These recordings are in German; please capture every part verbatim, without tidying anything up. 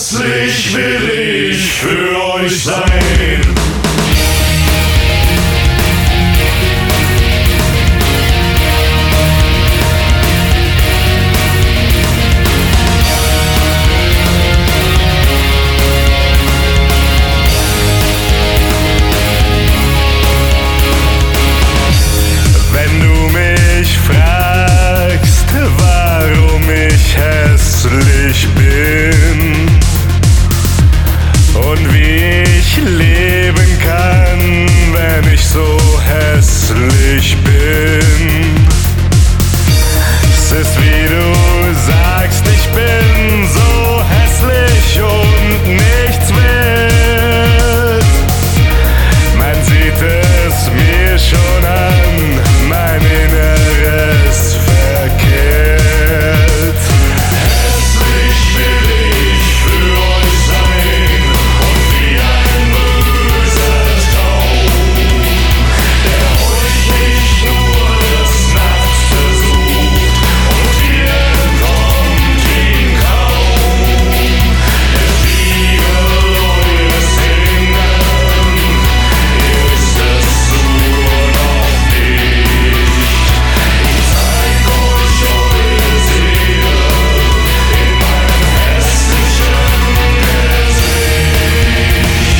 Hässlich will ich für euch sein. Wenn du mich fragst, warum ich hässlich bin und wie ich leben kann, wenn ich so hässlich bin. Es ist wie du sagst, ich bin so hässlich und nichts wert. Man sieht es mir schon an, mein Inneres verkehrt. Hässlich will ich für euch sein und wie ein böser Traum, der euch nicht nur des Nachts versucht und ihr entkommt ihm kaum. Der Spiegel eures Innern ist es nur noch nicht. Ich zeig euch eure Seele in meinem hässlichen Gesicht.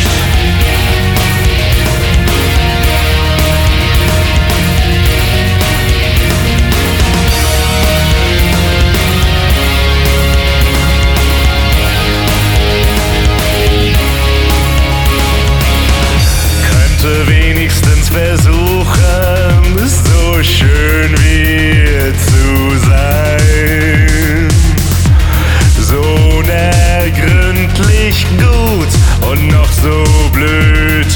Könnte wenigstens versuchen, so schön wie ihr zu sein. So unergründlich gut und noch so blütenrein.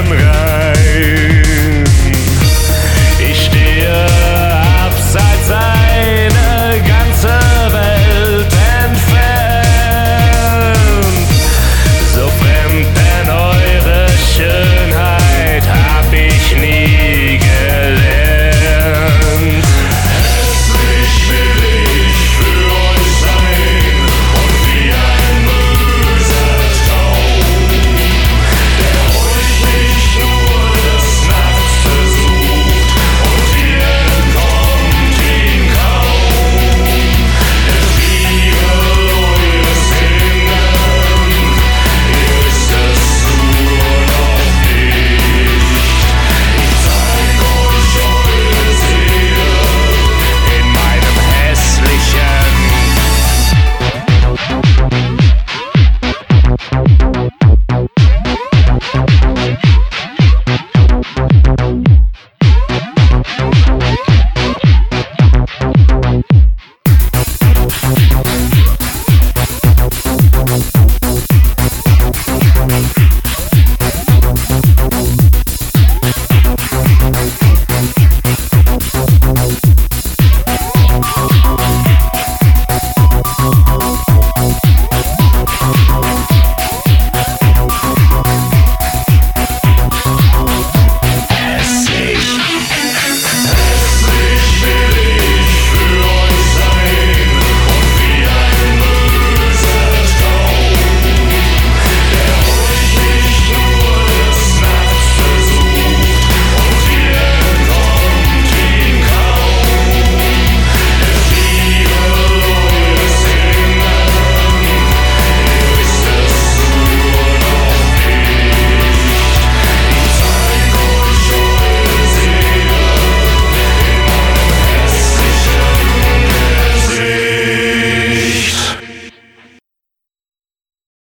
Ich stehe abseits, eine ganze Welt entfernt. So fremd, denn eure Schönheit hab ich nie gelernt. Hässlich will ich für euch sein und wie ein böser Traum, der euch nicht nur des Nachts versucht und ihr entkommt ihm kaum. Der Spiegel eures Innern ist es nur noch nicht. Ich zeig euch eure Seele in meinem hässlichen. We'll be right back.